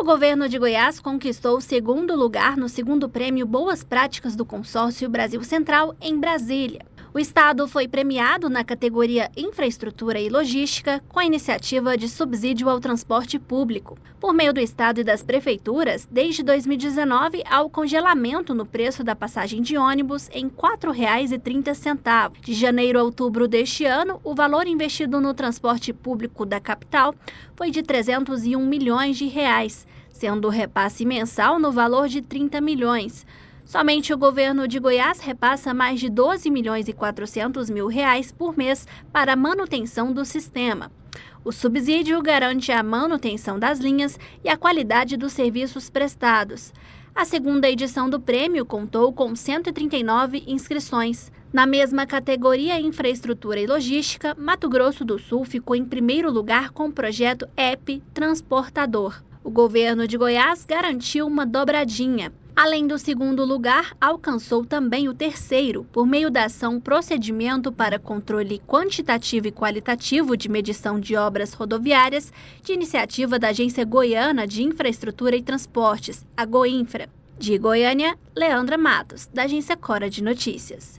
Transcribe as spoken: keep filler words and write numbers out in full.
O governo de Goiás conquistou o segundo lugar no segundo prêmio Boas Práticas do Consórcio Brasil Central, em Brasília. O estado foi premiado na categoria Infraestrutura e Logística com a iniciativa de subsídio ao transporte público, por meio do estado e das prefeituras, desde dois mil e dezenove, há o congelamento no preço da passagem de ônibus em quatro reais e trinta centavos. De janeiro a outubro deste ano, o valor investido no transporte público da capital foi de trezentos e um milhões de reais, sendo o repasse mensal no valor de trinta milhões. Somente o governo de Goiás repassa mais de doze milhões e quatrocentos mil reais por mês para a manutenção do sistema. O subsídio garante a manutenção das linhas e a qualidade dos serviços prestados. A segunda edição do prêmio contou com cento e trinta e nove inscrições. Na mesma categoria Infraestrutura e Logística, Mato Grosso do Sul ficou em primeiro lugar com o projeto E P Transportador. O governo de Goiás garantiu uma dobradinha. Além do segundo lugar, alcançou também o terceiro, por meio da ação Procedimento para Controle Quantitativo e Qualitativo de Medição de Obras Rodoviárias, de iniciativa da Agência Goiana de Infraestrutura e Transportes, a Goinfra. De Goiânia, Leandra Matos, da Agência Cora de Notícias.